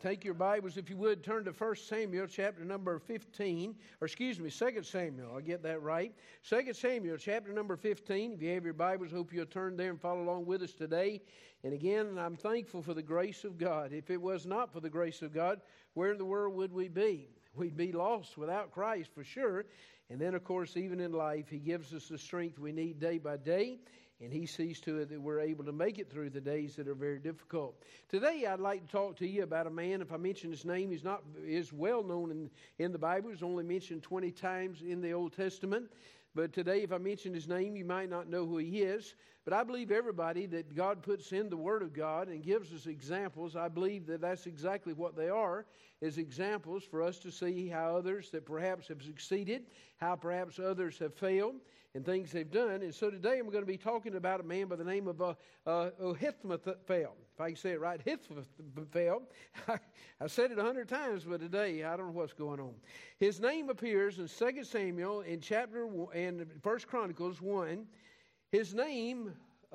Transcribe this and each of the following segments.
Take your Bibles, if you would, turn to 1 Samuel chapter number 15, or excuse me, 2 Samuel, I'll get that right. 2 Samuel chapter number 15. If you have your Bibles, hope you'll turn there and follow along with us today. And again, I'm thankful for the grace of God. If it was not for the grace of God, where in the world would we be? We'd be lost without Christ for sure. And then, of course, even in life, He gives us the strength we need day by day. And He sees to it that we're able to make it through the days that are very difficult. Today, I'd like to talk to you about a man. If I mention his name, is well known in the Bible. He's only mentioned 20 times in the Old Testament. But today, if I mention his name, you might not know who he is. But I believe everybody that God puts in the Word of God and gives us examples, I believe that that's exactly what they are, is examples for us to see how others that perhaps have succeeded, how perhaps others have failed, and things they've done. And so today I'm going to be talking about a man by the name of Ahithophel. If I can say it right, Ahithophel. I said it 100 times, but today I don't know what's going on. His name appears in 2 Samuel in chapter 1, and 1 Chronicles 1. His name,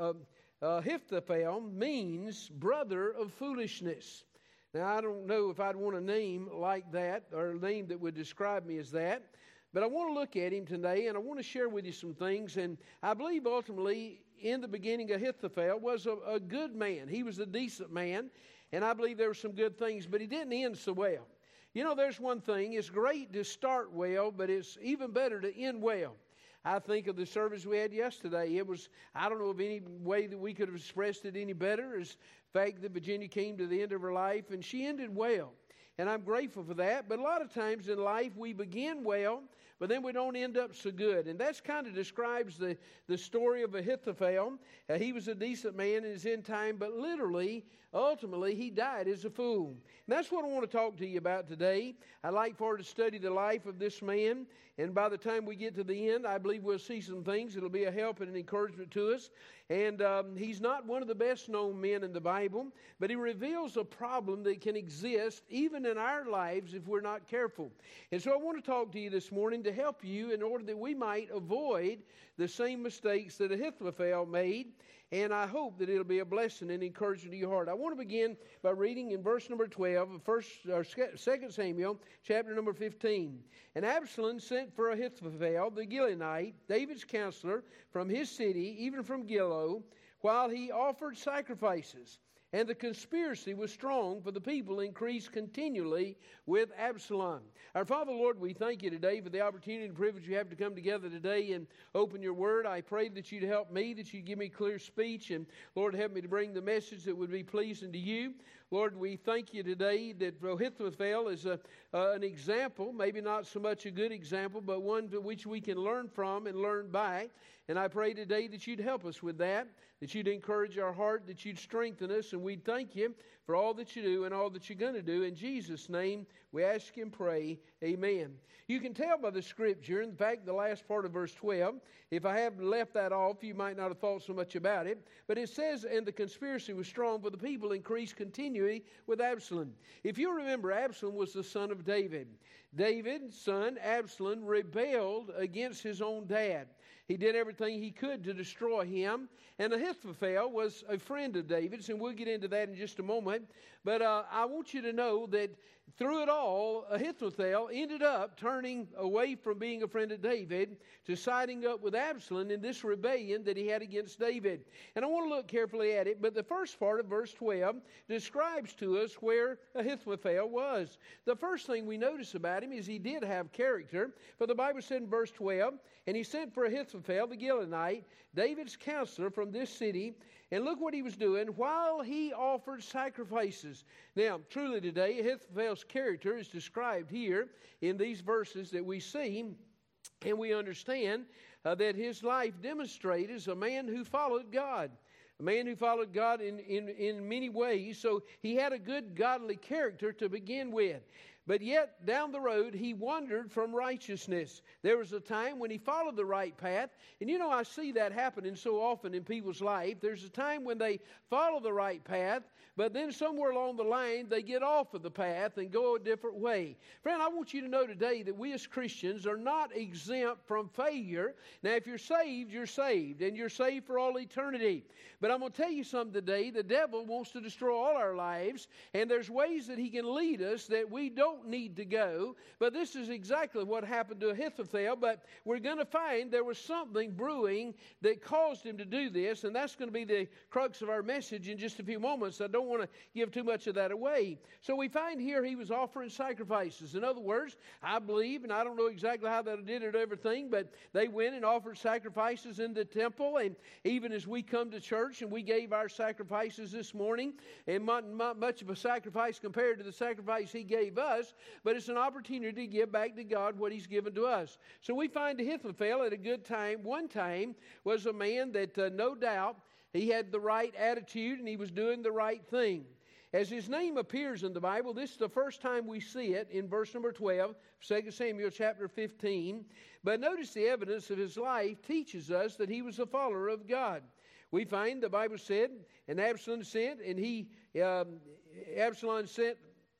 Ahithophel, means brother of foolishness. Now, I don't know if I'd want a name like that, or a name that would describe me as that. But I want to look at him today, and I want to share with you some things. And I believe ultimately, in the beginning, Ahithophel was a good man. He was a decent man, and I believe there were some good things, but he didn't end so well. You know, there's one thing. It's great to start well, but it's even better to end well. I think of the service we had yesterday. It was, I don't know of any way that we could have expressed it any better, as the fact that Virginia came to the end of her life, and she ended well. And I'm grateful for that. But a lot of times in life, we begin well, but then we don't end up so good. And that's kind of describes the story of Ahithophel. He was a decent man in his end time, but literally, ultimately, he died as a fool. And that's what I want to talk to you about today. I'd like for us to study the life of this man. And by the time we get to the end, I believe we'll see some things. It'll be a help and an encouragement to us. And he's not one of the best known men in the Bible, but he reveals a problem that can exist even in our lives if we're not careful. And so I want to talk to you this morning to help you in order that we might avoid the same mistakes that Ahithophel made. And I hope that it'll be a blessing and encouragement to your heart. I want to begin by reading in verse number 12 of 2 Samuel, chapter number 15. And Absalom sent for Ahithophel, the Gilonite, David's counselor, from his city, even from Gilo, while he offered sacrifices. And the conspiracy was strong, for the people increased continually with Absalom. Our Father, Lord, we thank you today for the opportunity and privilege you have to come together today and open your word. I pray that you'd help me, that you'd give me clear speech, and Lord, help me to bring the message that would be pleasing to you. Lord, we thank you today that Ahithophel is an example, maybe not so much a good example, but one to which we can learn from and learn by. And I pray today that you'd help us with that you'd encourage our heart, that you'd strengthen us, and we thank you for all that you do and all that you're going to do. In Jesus' name, we ask and pray, amen. You can tell by the scripture, in fact, the last part of verse 12, if I have left that off, you might not have thought so much about it, but it says, and the conspiracy was strong, for the people increased continually with Absalom. If you remember, Absalom was the son of David. David's son, Absalom, rebelled against his own dad. He did everything he could to destroy him. And Ahithophel was a friend of David's, and we'll get into that in just a moment. But I want you to know that through it all, Ahithophel ended up turning away from being a friend of David to siding up with Absalom in this rebellion that he had against David. And I want to look carefully at it, but the first part of verse 12 describes to us where Ahithophel was. The first thing we notice about him is he did have character. For the Bible said in verse 12, and he sent for Ahithophel the Gilonite, David's counselor from this city, and look what he was doing while he offered sacrifices. Now, truly today, Ahithophel's character is described here in these verses that we see, and we understand that his life demonstrated as a man who followed God. A man who followed God in many ways, so he had a good godly character to begin with. But yet, down the road, he wandered from righteousness. There was a time when he followed the right path. And I see that happening so often in people's life. There's a time when they follow the right path, but then somewhere along the line, they get off of the path and go a different way. Friend, I want you to know today that we as Christians are not exempt from failure. Now, if you're saved, and you're saved for all eternity. But I'm going to tell you something today. The devil wants to destroy all our lives, and there's ways that he can lead us that we don't need to go. But this is exactly what happened to Ahithophel. But we're going to find there was something brewing that caused him to do this, and that's going to be the crux of our message in just a few moments. I don't want to give too much of that away. So we find here he was offering sacrifices. In other words, I believe, and I don't know exactly how they did it, everything, but they went and offered sacrifices in the temple. And even as we come to church and we gave our sacrifices this morning, and not much of a sacrifice compared to the sacrifice he gave us, but it's an opportunity to give back to God what he's given to us. So we find Ahithophel at a good time, one time, was a man that no doubt he had the right attitude and he was doing the right thing. As his name appears in the Bible, this is the first time we see it in verse number 12, 2 Samuel chapter 15. But notice the evidence of his life teaches us that he was a follower of God. We find the Bible said, and Absalom sent, Absalom sent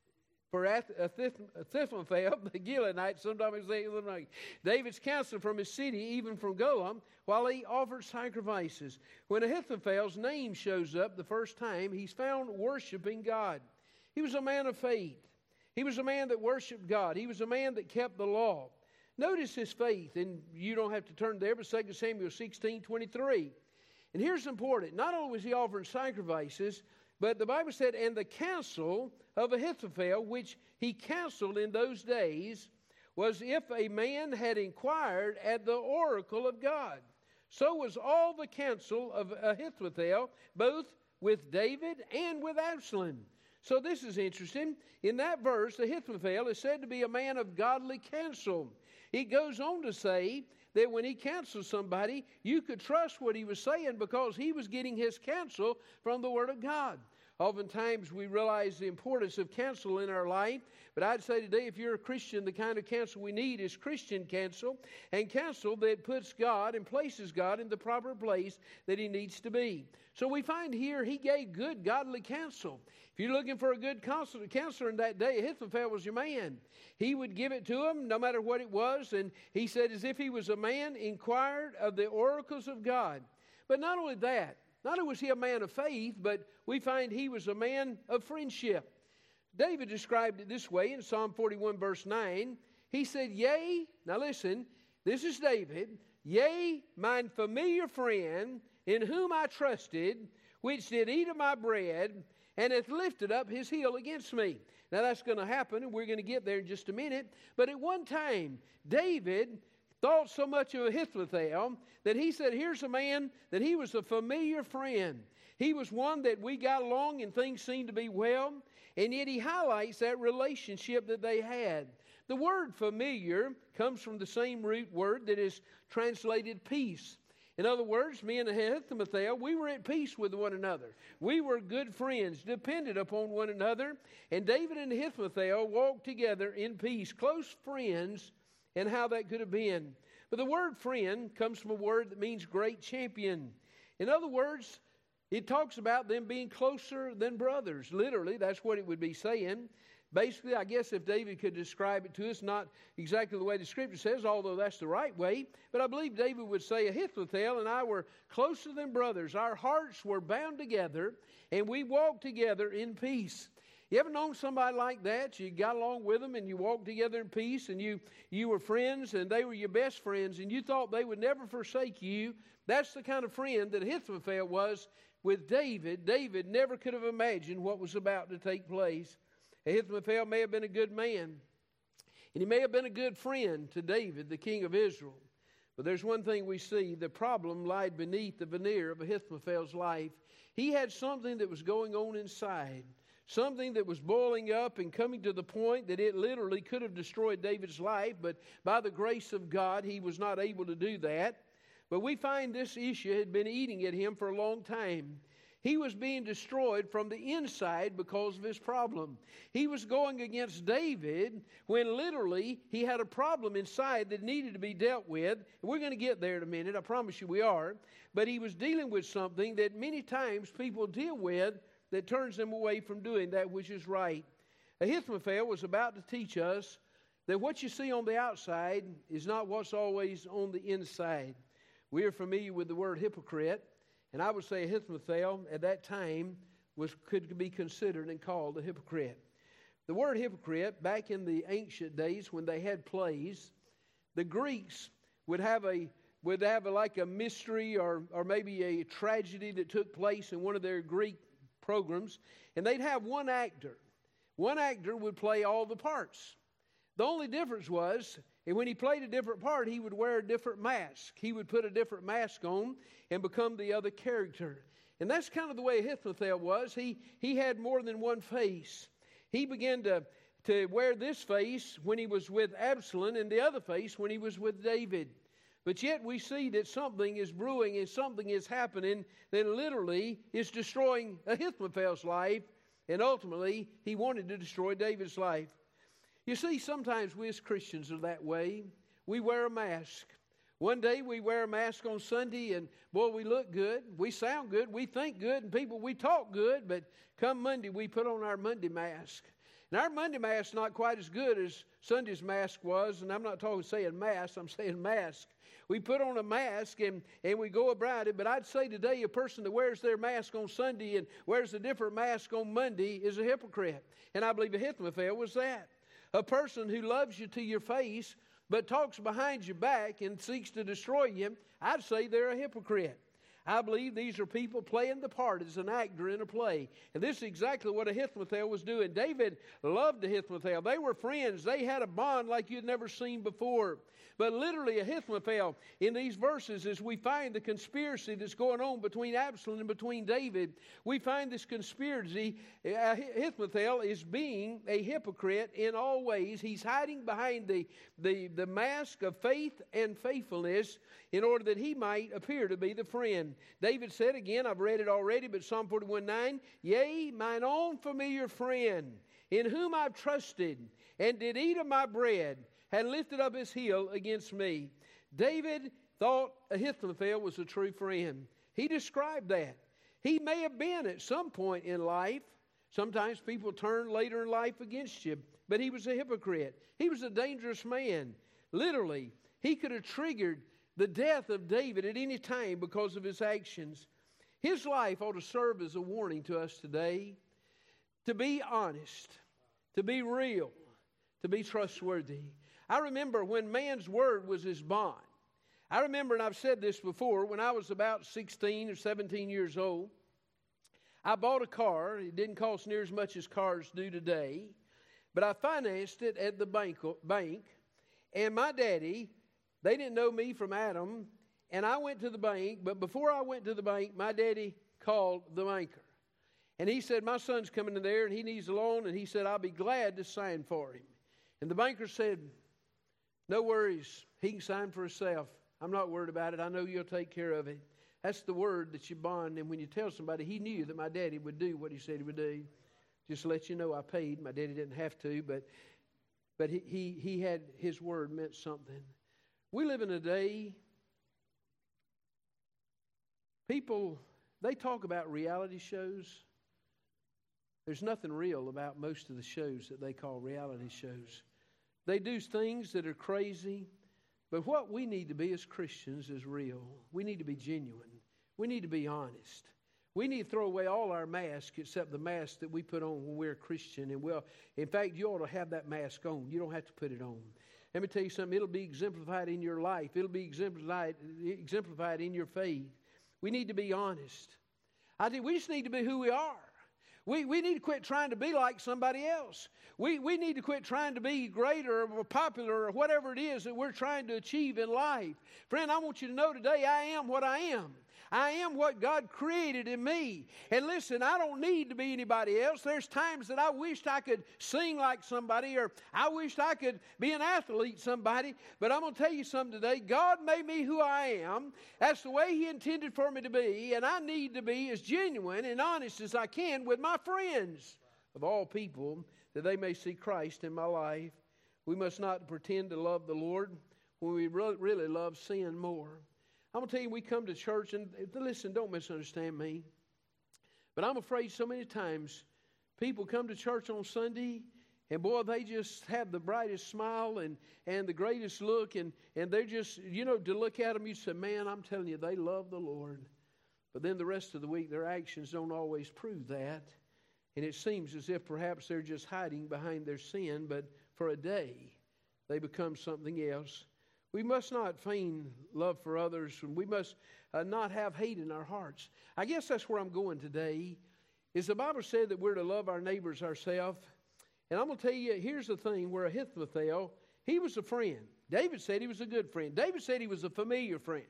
for Ahithophel, the Gileadite, sometimes they say David's counselor from his city, even from Goam, while he offered sacrifices. When Ahithophel's name shows up the first time, he's found worshiping God. He was a man of faith. He was a man that worshiped God. He was a man that kept the law. Notice his faith, and you don't have to turn there, but 2 Samuel 16:23. And here's important. Not only was he offering sacrifices, but the Bible said, and the counsel of Ahithophel, which he counseled in those days, was if a man had inquired at the oracle of God. So was all the counsel of Ahithophel, both with David and with Absalom. So this is interesting. In that verse, Ahithophel is said to be a man of godly counsel. He goes on to say that when he counseled somebody, you could trust what he was saying because he was getting his counsel from the Word of God. Oftentimes we realize the importance of counsel in our life, but I'd say today if you're a Christian, the kind of counsel we need is Christian counsel, and counsel that puts God and places God in the proper place that he needs to be. So we find here he gave good godly counsel. If you're looking for a good counselor in that day, Ahithophel was your man. He would give it to him no matter what it was, and he said as if he was a man inquired of the oracles of God. But not only that, not only was he a man of faith, but we find he was a man of friendship. David described it this way in Psalm 41 verse 9. He said, yea, now listen, this is David, yea, mine familiar friend, in whom I trusted, which did eat of my bread, and hath lifted up his heel against me. Now that's going to happen, and we're going to get there in just a minute. But at one time, David thought so much of Ahithophel that he said, here's a man that he was a familiar friend. He was one that we got along and things seemed to be well. And yet he highlights that relationship that they had. The word familiar comes from the same root word that is translated peace. In other words, me and Ahithophel, we were at peace with one another. We were good friends, depended upon one another. And David and Ahithophel walked together in peace, close friends, and how that could have been. But the word friend comes from a word that means great champion. In other words, it talks about them being closer than brothers. Literally, that's what it would be saying. Basically, I guess if David could describe it to us, not exactly the way the Scripture says, although that's the right way, but I believe David would say, Ahithophel and I were closer than brothers. Our hearts were bound together, and we walked together in peace. You ever known somebody like that? You got along with them, and you walked together in peace, and you were friends, and they were your best friends, and you thought they would never forsake you. That's the kind of friend that Ahithophel was with David. David never could have imagined what was about to take place. Ahithophel may have been a good man, and he may have been a good friend to David, the king of Israel. But there's one thing we see. The problem lied beneath the veneer of Ahithophel's life. He had something that was going on inside, something that was boiling up and coming to the point that it literally could have destroyed David's life, but by the grace of God, he was not able to do that. But we find this issue had been eating at him for a long time. He was being destroyed from the inside because of his problem. He was going against David when literally he had a problem inside that needed to be dealt with. We're going to get there in a minute. I promise you we are. But he was dealing with something that many times people deal with that turns them away from doing that which is right. Ahithophel was about to teach us that what you see on the outside is not what's always on the inside. We are familiar with the word hypocrite. And I would say Ahithophel at that time could be considered and called a hypocrite. The word hypocrite, back in the ancient days when they had plays, the Greeks would have like a mystery or maybe a tragedy that took place in one of their Greek programs, and they'd have one actor. One actor would play all the parts. The only difference was, and when he played a different part, he would wear a different mask. He would put a different mask on and become the other character. And that's kind of the way Ahithophel was. He had more than one face. He began to wear this face when he was with Absalom and the other face when he was with David. But yet we see that something is brewing and something is happening that literally is destroying Ahithophel's life, and ultimately he wanted to destroy David's life. You see, sometimes we as Christians are that way. We wear a mask. One day we wear a mask on Sunday and, boy, we look good. We sound good. We think good. And people, we talk good. But come Monday, we put on our Monday mask. And our Monday mask is not quite as good as Sunday's mask was. And I'm not saying mask. I'm saying mask. We put on a mask and we go about it. But I'd say today a person that wears their mask on Sunday and wears a different mask on Monday is a hypocrite. And I believe Ahithophel was that. A person who loves you to your face but talks behind your back and seeks to destroy you, I'd say they're a hypocrite. I believe these are people playing the part as an actor in a play. And this is exactly what Ahithophel was doing. David loved Ahithophel. They were friends. They had a bond like you'd never seen before. But literally Ahithophel, in these verses, as we find the conspiracy that's going on between Absalom and between David, we find this conspiracy. Ahithophel is being a hypocrite in all ways. He's hiding behind the mask of faith and faithfulness in order that he might appear to be the friend. David said again, I've read it already, but Psalm 41:9, yea, mine own familiar friend, in whom I've trusted, and did eat of my bread, had lifted up his heel against me. David thought Ahithophel was a true friend. He described that. He may have been at some point in life. Sometimes people turn later in life against you. But he was a hypocrite. He was a dangerous man. Literally, he could have triggered the death of David at any time because of his actions. His life ought to serve as a warning to us today to be honest, to be real, to be trustworthy. I remember when man's word was his bond. I remember, and I've said this before, when I was about 16 or 17 years old, I bought a car. It didn't cost near as much as cars do today, but I financed it at the bank. And my daddy, they didn't know me from Adam, and I went to the bank, but before I went to the bank, my daddy called the banker. And he said, my son's coming in there, and he needs a loan, and he said, I'll be glad to sign for him. And the banker said, no worries, he can sign for himself. I'm not worried about it. I know you'll take care of it. That's the word that you bond. And when you tell somebody, he knew that my daddy would do what he said he would do. Just to let you know, I paid. My daddy didn't have to, but he had, his word meant something. We live in a day, people, they talk about reality shows. There's nothing real about most of the shows that they call reality shows. They do things that are crazy, but what we need to be as Christians is real. We need to be genuine. We need to be honest. We need to throw away all our masks except the mask that we put on when we're a Christian. And in fact, you ought to have that mask on. You don't have to put it on. Let me tell you something. It'll be exemplified in your life. It'll be exemplified in your faith. We need to be honest. I think we just need to be who we are. We need to quit trying to be like somebody else. We need to quit trying to be greater or popular or whatever it is that we're trying to achieve in life. Friend, I want you to know today I am what I am. I am what God created in me. And listen, I don't need to be anybody else. There's times that I wished I could sing like somebody, or I wished I could be an athlete somebody. But I'm going to tell you something today. God made me who I am. That's the way He intended for me to be. And I need to be as genuine and honest as I can with my friends of all people, that they may see Christ in my life. We must not pretend to love the Lord when we really love sin more. I'm going to tell you, we come to church, and listen, don't misunderstand me, but I'm afraid so many times people come to church on Sunday, and boy, they just have the brightest smile and the greatest look, and they're just, to look at them, you say, man, I'm telling you, they love the Lord. But then the rest of the week, their actions don't always prove that. And it seems as if perhaps they're just hiding behind their sin, but for a day, they become something else. We must not feign love for others, and we must not have hate in our hearts. I guess that's where I'm going today, is the Bible said that we're to love our neighbors ourselves. And I'm going to tell you, here's the thing, where Ahithophel, he was a friend. David said he was a good friend. David said he was a familiar friend.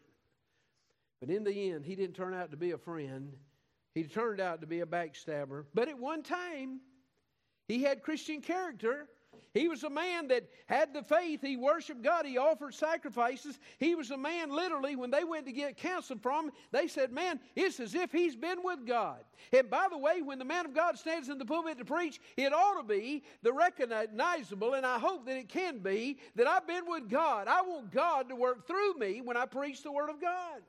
But in the end, he didn't turn out to be a friend. He turned out to be a backstabber. But at one time, he had Christian character. He was a man that had the faith. He worshiped God. He offered sacrifices. He was a man, literally, when they went to get counsel from him, they said, man, it's as if he's been with God. And by the way, when the man of God stands in the pulpit to preach, it ought to be the recognizable, and I hope that it can be, that I've been with God. I want God to work through me when I preach the Word of God.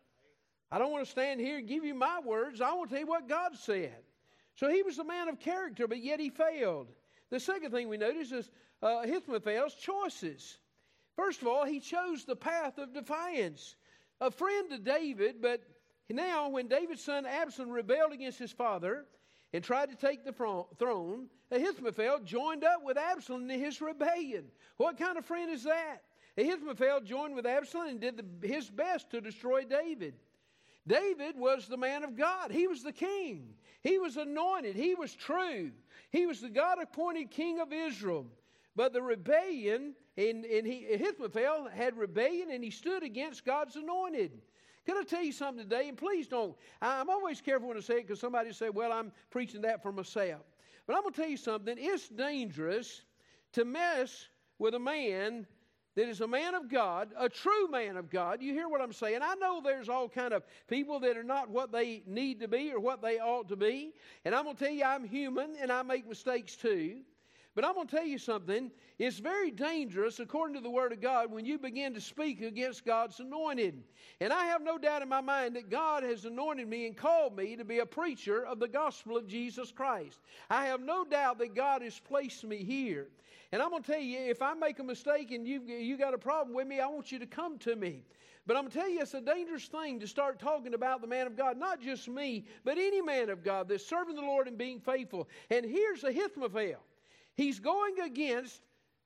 I don't want to stand here and give you my words. I want to tell you what God said. So he was a man of character, but yet he failed. The second thing we notice is Ahithophel's choices. First of all, he chose the path of defiance. A friend to David, but now when David's son Absalom rebelled against his father and tried to take the throne, Ahithophel joined up with Absalom in his rebellion. What kind of friend is that? Ahithophel joined with Absalom and did his best to destroy David. David was the man of God. He was the king. He was anointed. He was true. He was the God-appointed king of Israel. But the rebellion, Ahithophel had rebellion, and he stood against God's anointed. Can I tell you something today? And please don't. I'm always careful when I say it, because somebody say, well, I'm preaching that for myself. But I'm going to tell you something. It's dangerous to mess with a man that is a man of God, a true man of God. You hear what I'm saying? I know there's all kind of people that are not what they need to be or what they ought to be. And I'm going to tell you, I'm human and I make mistakes too. But I'm going to tell you something. It's very dangerous, according to the Word of God, when you begin to speak against God's anointed. And I have no doubt in my mind that God has anointed me and called me to be a preacher of the gospel of Jesus Christ. I have no doubt that God has placed me here. And I'm going to tell you, if I make a mistake and you got a problem with me, I want you to come to me. But I'm going to tell you, it's a dangerous thing to start talking about the man of God, not just me, but any man of God that's serving the Lord and being faithful. And here's Ahithophel. He's going against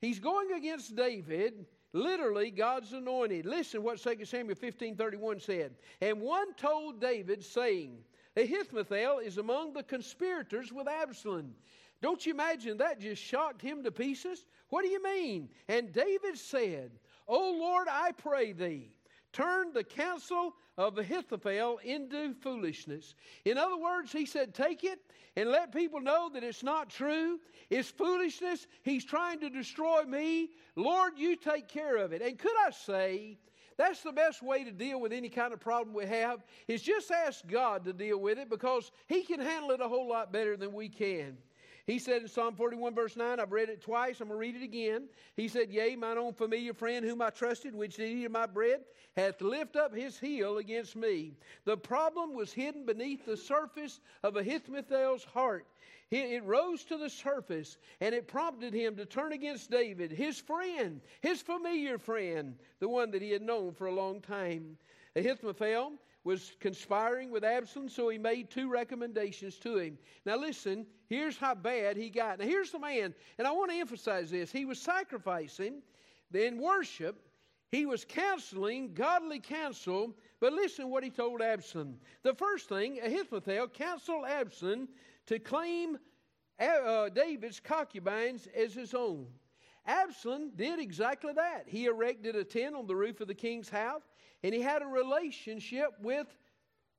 David, literally God's anointed. Listen what 2 Samuel 15:31 said. And one told David, saying, Ahithophel is among the conspirators with Absalom. Don't you imagine that just shocked him to pieces? What do you mean? And David said, O Lord, I pray thee, turn the counsel of Ahithophel into foolishness. In other words, he said, take it and let people know that it's not true. It's foolishness. He's trying to destroy me. Lord, you take care of it. And could I say, that's the best way to deal with any kind of problem we have, is just ask God to deal with it, because He can handle it a whole lot better than we can. He said in Psalm 41 verse 9, I've read it twice, I'm going to read it again. He said, yea, mine own familiar friend whom I trusted, which did eat of my bread, hath lifted up his heel against me. The problem was hidden beneath the surface of Ahithophel's heart. It rose to the surface, and it prompted him to turn against David, his friend, his familiar friend, the one that he had known for a long time. Ahithophel was conspiring with Absalom, so he made two recommendations to him. Now listen, here's how bad he got. Now here's the man, and I want to emphasize this. He was sacrificing in worship. He was counseling, godly counsel. But listen what he told Absalom. The first thing, Ahithophel counseled Absalom to claim David's concubines as his own. Absalom did exactly that. He erected a tent on the roof of the king's house, and he had a relationship with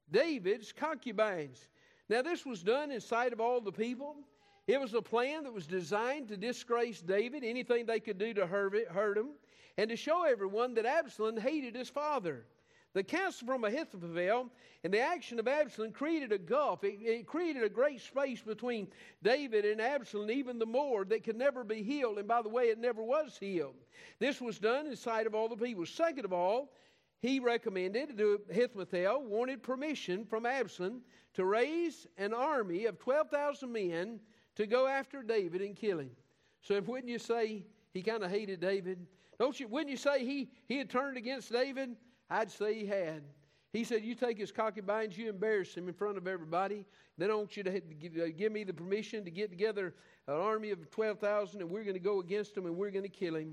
David's concubines. Now, this was done in sight of all the people. It was a plan that was designed to disgrace David, anything they could do to hurt him, and to show everyone that Absalom hated his father. The counsel from Ahithophel and the action of Absalom created a gulf. It created a great space between David and Absalom, even the more, that could never be healed. And by the way, it never was healed. This was done in sight of all the people. Second of all, he recommended to Ahithophel, wanted permission from Absalom to raise an army of 12,000 men to go after David and kill him. So wouldn't you say he kind of hated David? Wouldn't you say he had turned against David? I'd say he had. He said, you take his concubines, you embarrass him in front of everybody. Then I want you to give me the permission to get together an army of 12,000, and we're going to go against him, and we're going to kill him.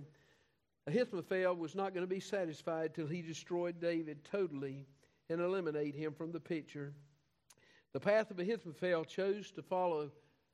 Ahithophel was not going to be satisfied till he destroyed David totally and eliminate him from the picture. The path of Ahithophel chose to follow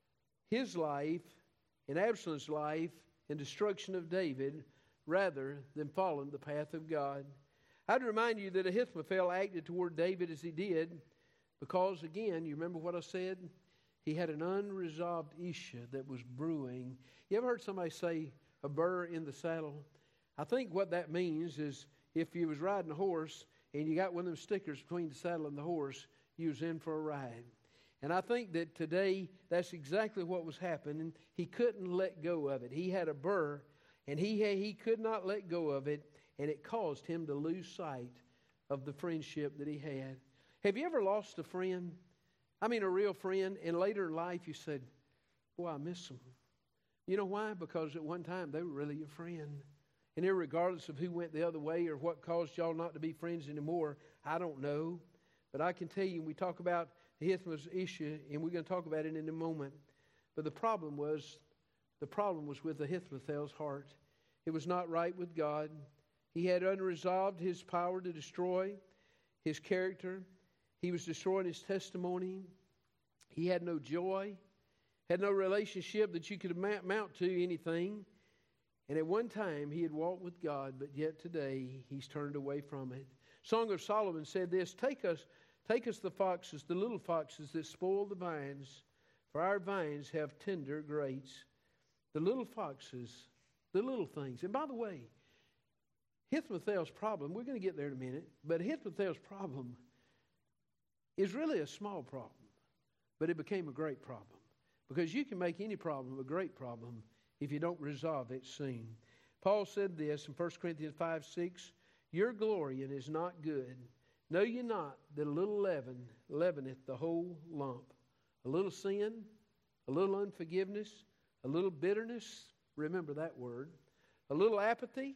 his life and Absalom's life and destruction of David rather than following the path of God. I'd remind you that Ahithophel acted toward David as he did because, again, you remember what I said? He had an unresolved issue that was brewing. You ever heard somebody say a burr in the saddle? I think what that means is if you was riding a horse and you got one of them stickers between the saddle and the horse, you was in for a ride. And I think that today that's exactly what was happening. He couldn't let go of it. He had a burr, and he could not let go of it, and it caused him to lose sight of the friendship that he had. Have you ever lost a friend? I mean a real friend, and later in life you said, boy, I miss them. You know why? Because at one time they were really your friend. And irregardless of who went the other way or what caused y'all not to be friends anymore, I don't know. But I can tell you, we talk about Ahithophel's issue, and we're going to talk about it in a moment. But the problem was with Ahithophel's heart. It was not right with God. He had unresolved his power to destroy his character. He was destroying his testimony. He had no joy, had no relationship that you could amount to anything. And at one time he had walked with God, but yet today he's turned away from it. Song of Solomon said this, Take us the foxes, the little foxes that spoil the vines, for our vines have tender grapes. The little foxes, the little things. And by the way, Ahithophel's problem, we're going to get there in a minute, but Ahithophel's problem is really a small problem, but it became a great problem. Because you can make any problem a great problem if you don't resolve it soon. Paul said this in 1 Corinthians 5:6, Your glorying is not good. Know ye not that a little leaven leaveneth the whole lump? A little sin, a little unforgiveness, a little bitterness, remember that word, a little apathy,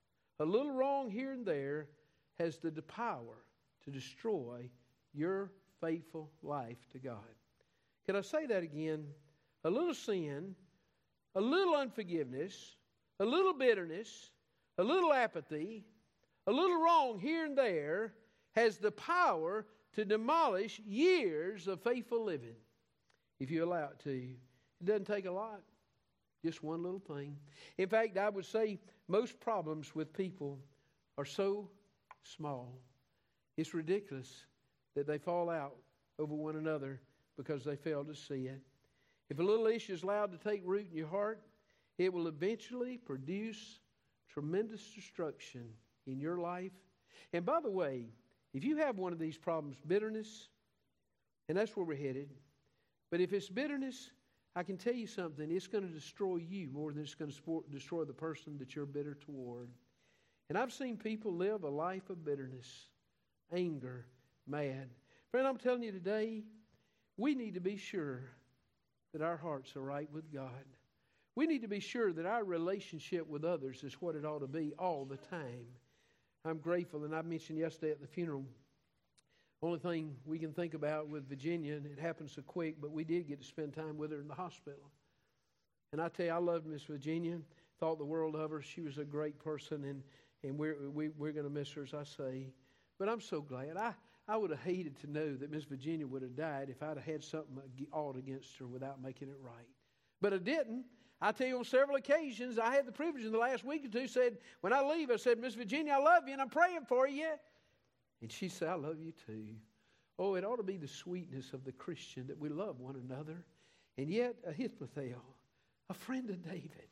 a little wrong here and there has the power to destroy your faithful life to God. Can I say that again? A little sin, a little unforgiveness, a little bitterness, a little apathy, a little wrong here and there has the power to demolish years of faithful living if you allow it to. It doesn't take a lot, just one little thing. In fact, I would say most problems with people are so small. It's ridiculous that they fall out over one another because they fail to see it. If a little issue is allowed to take root in your heart, it will eventually produce tremendous destruction in your life. And by the way, if you have one of these problems, bitterness, and that's where we're headed, but if it's bitterness, I can tell you something, it's going to destroy you more than it's going to destroy the person that you're bitter toward. And I've seen people live a life of bitterness, anger, mad. Friend, I'm telling you today, we need to be sure that our hearts are right with God. We need to be sure that our relationship with others is what it ought to be all the time. I'm grateful, and I mentioned yesterday at the funeral, only thing we can think about with Virginia, and it happened so quick, but we did get to spend time with her in the hospital. And I tell you, I loved Miss Virginia, thought the world of her. She was a great person, and we're going to miss her, as I say. But I'm so glad. I would have hated to know that Miss Virginia would have died if I'd have had something odd against her without making it right. But I didn't. I tell you, on several occasions, I had the privilege in the last week or two, said, when I leave, I said, Miss Virginia, I love you, and I'm praying for you. And she said, I love you too. Oh, it ought to be the sweetness of the Christian that we love one another. And yet, Ahithophel, a friend of David,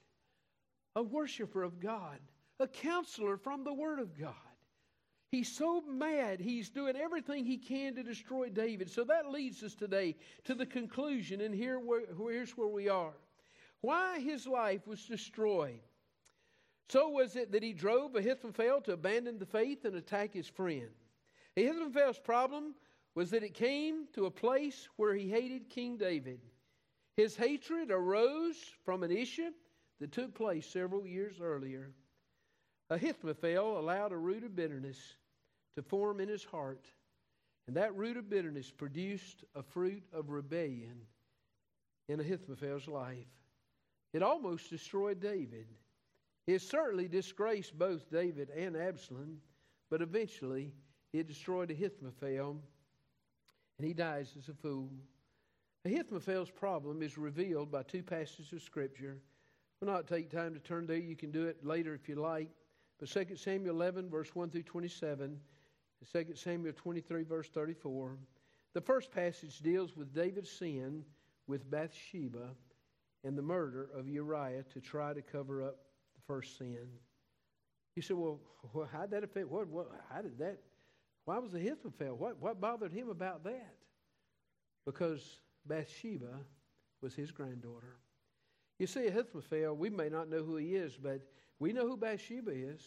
a worshiper of God, a counselor from the Word of God. He's so mad, he's doing everything he can to destroy David. So that leads us today to the conclusion, and here's where we are. Why his life was destroyed. So was it that he drove Ahithophel to abandon the faith and attack his friend. Ahithophel's problem was that it came to a place where he hated King David. His hatred arose from an issue that took place several years earlier. Ahithophel allowed a root of bitterness to form in his heart, and that root of bitterness produced a fruit of rebellion in Ahithophel's life. It almost destroyed David. It certainly disgraced both David and Absalom, but eventually it destroyed Ahithophel, and he dies as a fool. Ahithophel's problem is revealed by two passages of Scripture. We'll not take time to turn there. You can do it later if you like. But 2 Samuel 11, verse 1 through 27, and 2 Samuel 23, verse 34. The first passage deals with David's sin with Bathsheba and the murder of Uriah to try to cover up the first sin. You say, well, how did that affect? How did that? Why was Ahithophel? What bothered him about that? Because Bathsheba was his granddaughter. You see, Ahithophel, we may not know who he is, but we know who Bathsheba is.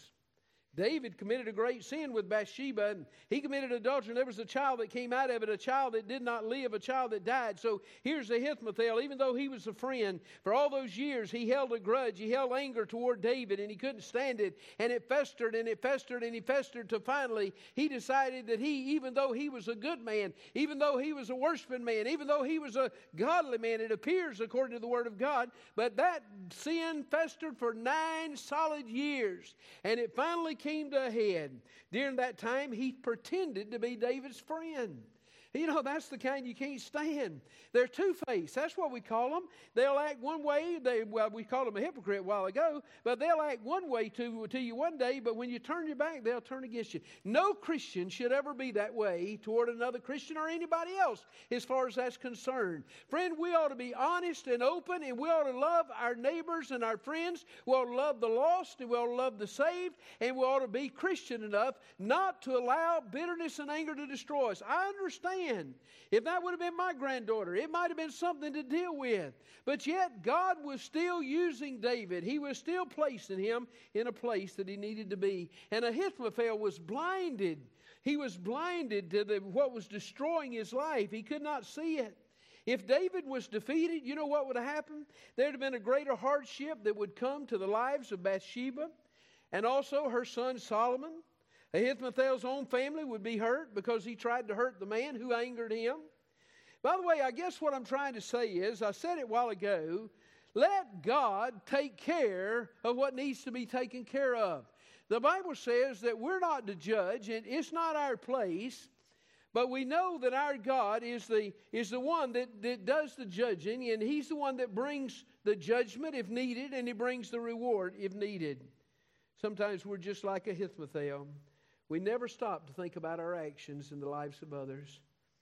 David committed a great sin with Bathsheba, and he committed adultery, and there was a child that came out of it, a child that did not live, a child that died. So here's Ahithophel. Even though he was a friend, for all those years he held a grudge, he held anger toward David, and he couldn't stand it, and it festered, and it festered, and he festered, till finally he decided that even though he was a good man, even though he was a worshiping man, even though he was a godly man, it appears according to the Word of God, but that sin festered for 9 solid years, and it finally came to a head. During that time, he pretended to be David's friend. You know, that's the kind you can't stand. They're two-faced. That's what we call them. They'll act one way. We called them a hypocrite a while ago, but they'll act one way to you one day, but when you turn your back, they'll turn against you. No Christian should ever be that way toward another Christian or anybody else as far as that's concerned. Friend, we ought to be honest and open, and we ought to love our neighbors and our friends. We ought to love the lost, and we ought to love the saved, and we ought to be Christian enough not to allow bitterness and anger to destroy us. I understand. If that would have been my granddaughter, it might have been something to deal with. But yet, God was still using David. He was still placing him in a place that he needed to be. And Ahithophel was blinded. He was blinded to what was destroying his life. He could not see it. If David was defeated, you know what would have happened? There would have been a greater hardship that would come to the lives of Bathsheba and also her son Solomon. Ahithophel's own family would be hurt because he tried to hurt the man who angered him. By the way, I guess what I'm trying to say is, I said it a while ago, let God take care of what needs to be taken care of. The Bible says that we're not to judge, and it's not our place, but we know that our God is the one that does the judging, and He's the one that brings the judgment if needed, and He brings the reward if needed. Sometimes we're just like Ahithophel. We never stop to think about our actions in the lives of others.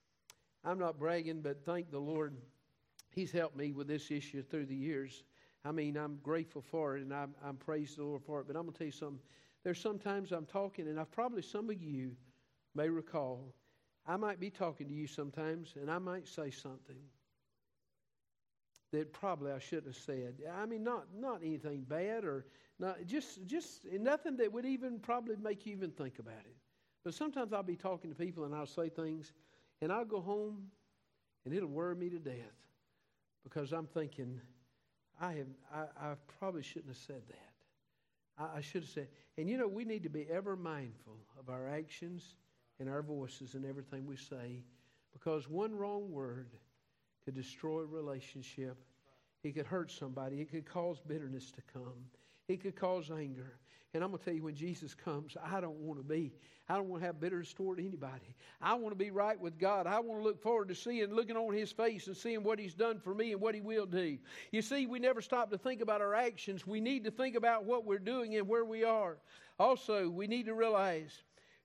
I'm not bragging, but thank the Lord. He's helped me with this issue through the years. I mean, I'm grateful for it, and I'm praised the Lord for it. But I'm going to tell you something. There's sometimes I'm talking, and probably some of you may recall, I might be talking to you sometimes, and I might say something that probably I shouldn't have said. I mean, not anything bad or not, just nothing that would even probably make you even think about it. But sometimes I'll be talking to people and I'll say things, and I'll go home and it'll worry me to death because I'm thinking, I probably shouldn't have said that. I should have said, and you know, we need to be ever mindful of our actions and our voices and everything we say, because one wrong word could destroy a relationship. It could hurt somebody. It could cause bitterness to come. It could cause anger. And I'm going to tell you, when Jesus comes, I don't want to have bitterness toward anybody. I want to be right with God. I want to look forward to looking on His face and seeing what He's done for me and what He will do. You see, we never stop to think about our actions. We need to think about what we're doing and where we are. Also, we need to realize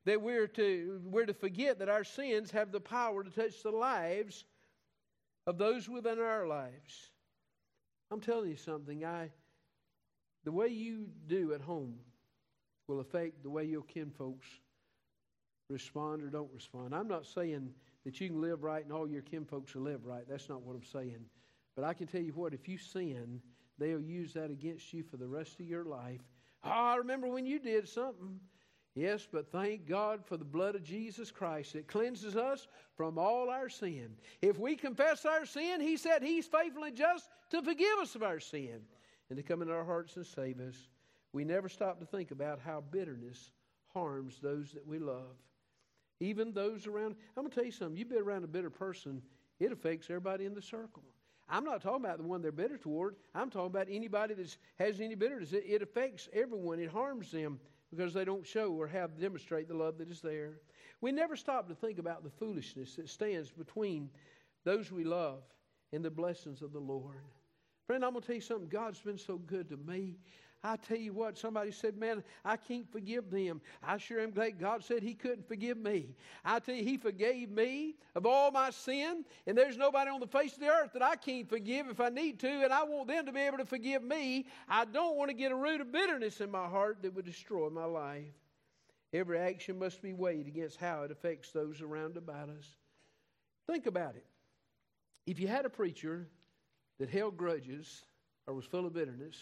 that we're to forget that our sins have the power to touch the lives of those within our lives. I'm telling you something. The way you do at home will affect the way your kinfolks respond or don't respond. I'm not saying that you can live right and all your kinfolks will live right. That's not what I'm saying. But I can tell you what, if you sin, they'll use that against you for the rest of your life. Oh, I remember when you did something. Yes, but thank God for the blood of Jesus Christ. It cleanses us from all our sin. If we confess our sin, He said He's faithful and just to forgive us of our sin and to come into our hearts and save us. We never stop to think about how bitterness harms those that we love. Even those around. I'm going to tell you something. You've been around a bitter person, it affects everybody in the circle. I'm not talking about the one they're bitter toward. I'm talking about anybody that has any bitterness. It affects everyone. It harms them because they don't show or demonstrate the love that is there. We never stop to think about the foolishness that stands between those we love and the blessings of the Lord. Friend, I'm going to tell you something. God's been so good to me. I tell you what, somebody said, man, I can't forgive them. I sure am glad God said He couldn't forgive me. I tell you, He forgave me of all my sin, and there's nobody on the face of the earth that I can't forgive if I need to, and I want them to be able to forgive me. I don't want to get a root of bitterness in my heart that would destroy my life. Every action must be weighed against how it affects those around about us. Think about it. If you had a preacher that held grudges or was full of bitterness,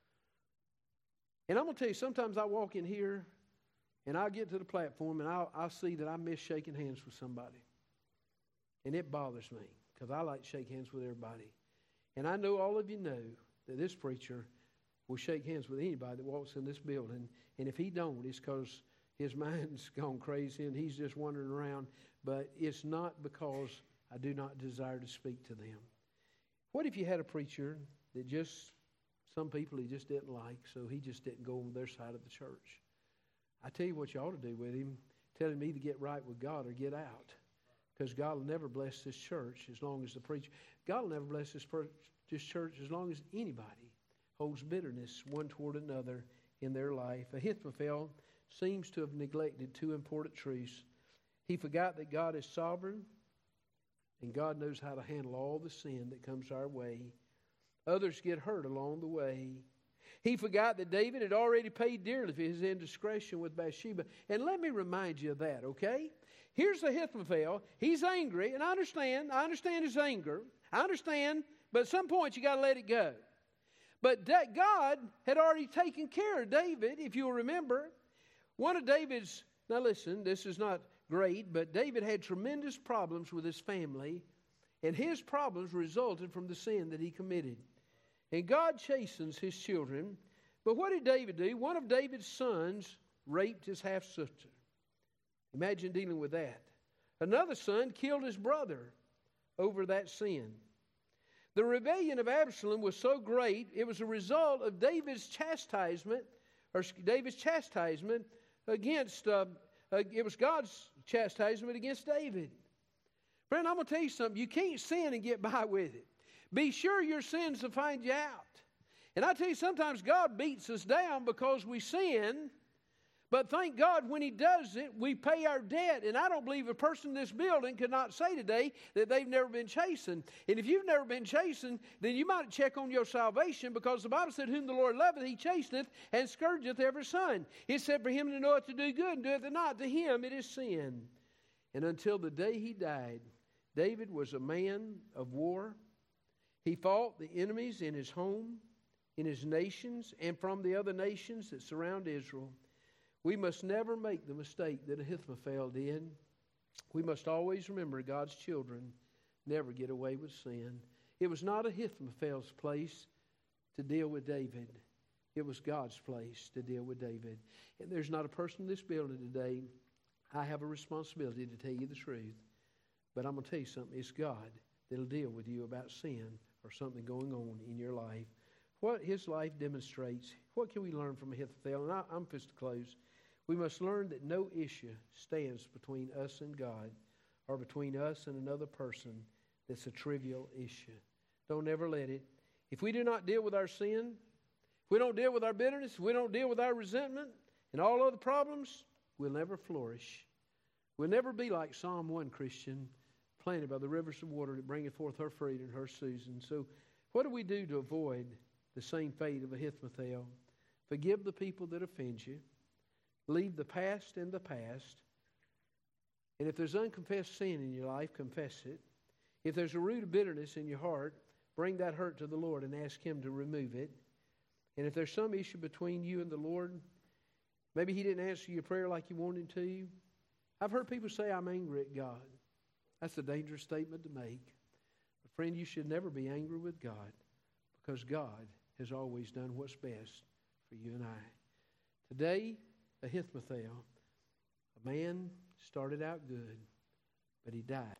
and I'm going to tell you, sometimes I walk in here and I get to the platform and I'll see that I miss shaking hands with somebody. And it bothers me because I like to shake hands with everybody. And I know all of you know that this preacher will shake hands with anybody that walks in this building. And if he don't, it's because his mind's gone crazy and he's just wandering around. But it's not because I do not desire to speak to them. What if you had a preacher that some people he just didn't like, so he just didn't go on their side of the church? I tell you what you ought to do with him, tell him either get right with God or get out. Because God will never bless this church as long as the preacher. God will never bless this church as long as anybody holds bitterness one toward another in their life. Ahithophel seems to have neglected two important truths. He forgot that God is sovereign, and God knows how to handle all the sin that comes our way. Others get hurt along the way. He forgot that David had already paid dearly for his indiscretion with Bathsheba. And let me remind you of that, okay? Here's Ahithophel. He's angry, and I understand his anger. I understand, but at some point you got to let it go. But God had already taken care of David, if you'll remember. One of David's, now listen, this is not great, but David had tremendous problems with his family, and his problems resulted from the sin that he committed. And God chastens His children. But what did David do? One of David's sons raped his half-sister. Imagine dealing with that. Another son killed his brother over that sin. The rebellion of Absalom was so great, it was a result of David's chastisement against, it was God's chastisement against David. Friend, I'm going to tell you something. You can't sin and get by with it. Be sure your sins will find you out. And I tell you, sometimes God beats us down because we sin. But thank God when He does it, we pay our debt. And I don't believe a person in this building could not say today that they've never been chastened. And if you've never been chastened, then you might check on your salvation, because the Bible said, whom the Lord loveth, He chasteneth and scourgeth every son. It said for him to know it to do good and doeth it not, to him it is sin. And until the day he died, David was a man of war. He fought the enemies in his home, in his nations, and from the other nations that surround Israel. We must never make the mistake that Ahithophel did. We must always remember God's children never get away with sin. It was not Ahithophel's place to deal with David. It was God's place to deal with David. And there's not a person in this building today. I have a responsibility to tell you the truth. But I'm going to tell you something. It's God that'll deal with you about sin or something going on in your life. What his life demonstrates, what can we learn from Ahithophel? And I'm just to close. We must learn that no issue stands between us and God, or between us and another person that's a trivial issue. Don't ever let it. If we do not deal with our sin, if we don't deal with our bitterness, if we don't deal with our resentment and all other problems, we'll never flourish. We'll never be like Psalm 1 Christian, planted by the rivers of water that bringeth forth her fruit and her season. So what do we do to avoid the same fate of Ahithophel? Forgive the people that offend you. Leave the past in the past. And if there's unconfessed sin in your life, confess it. If there's a root of bitterness in your heart, bring that hurt to the Lord and ask Him to remove it. And if there's some issue between you and the Lord, maybe He didn't answer your prayer like you wanted to. I've heard people say, I'm angry at God. That's a dangerous statement to make. But friend, you should never be angry with God, because God has always done what's best for you and I. Today, Ahithophel, a man started out good, but he died.